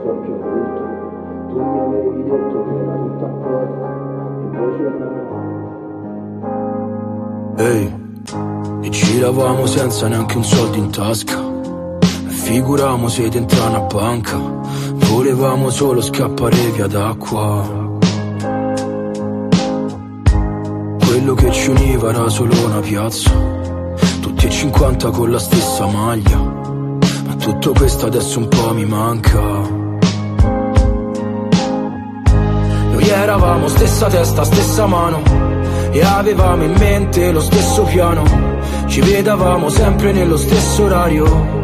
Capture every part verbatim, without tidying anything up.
so più adulto. Tu mi avevi detto che era tutto a posto, invece no. Ehi, e giravamo senza neanche un soldo in tasca. E figuravamo se dentro una banca. Volevamo solo scappare via d'acqua. Quello che ci univa era solo una piazza, tutti e cinquanta con la stessa maglia. Ma tutto questo adesso un po' mi manca. Noi eravamo stessa testa, stessa mano, e avevamo in mente lo stesso piano. Ci vedavamo sempre nello stesso orario.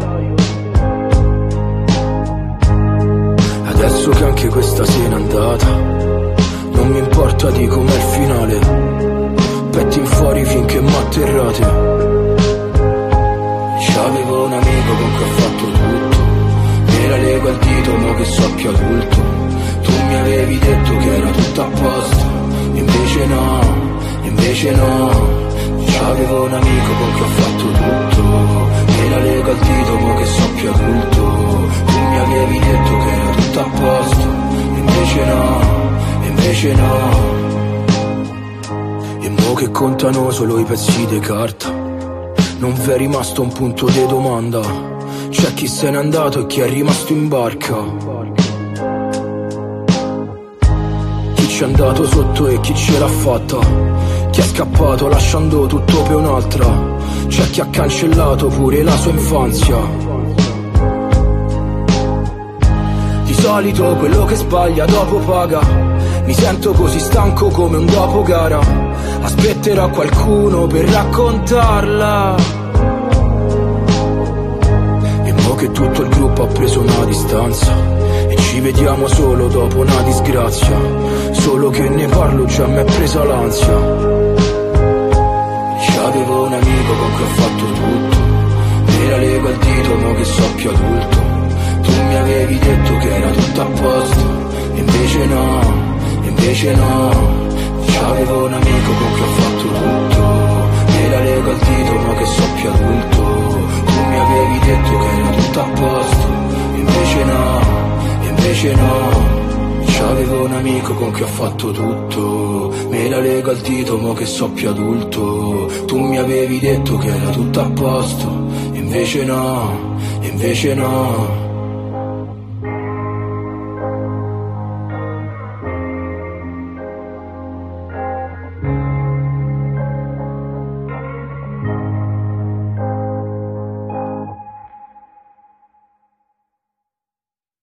Adesso che anche questa se n'è andata, non mi importa di com'è il finale. Petti fuori finché m'atterrate. C'avevo un amico con cui ho fatto tutto, me la lego al dito mo che so più adulto. Tu mi avevi detto che era tutto a posto, invece no, invece no. C'avevo un amico con cui ho fatto tutto, me la lego al dito mo che so più adulto. Tu mi avevi detto che era tutto a posto, invece no, invece no. E mo che contano solo i pezzi di carta, non v'è rimasto un punto di domanda. C'è chi se n'è andato e chi è rimasto in barca. Chi ci è andato sotto e chi ce l'ha fatta. Chi è scappato lasciando tutto per un'altra. C'è chi ha cancellato pure la sua infanzia. Di solito quello che sbaglia dopo paga. Mi sento così stanco come un dopo gara. Aspetterò qualcuno per raccontarla. E mo che tutto il gruppo ha preso una distanza e ci vediamo solo dopo una disgrazia. Solo che ne parlo già mi è presa l'ansia. C'avevo un amico con cui ho fatto tutto, me la lego al dito mo che so più adulto. Tu mi avevi detto che era tutto a posto, invece no, invece no. C'avevo un amico con cui ho fatto tutto, me la lego al dito ma che so più adulto. Tu mi avevi detto che era tutto a posto, invece no, invece no. C'avevo un amico con cui ho fatto tutto, me la lego al dito ma che so più adulto. Tu mi avevi detto che era tutto a posto, invece no, invece no.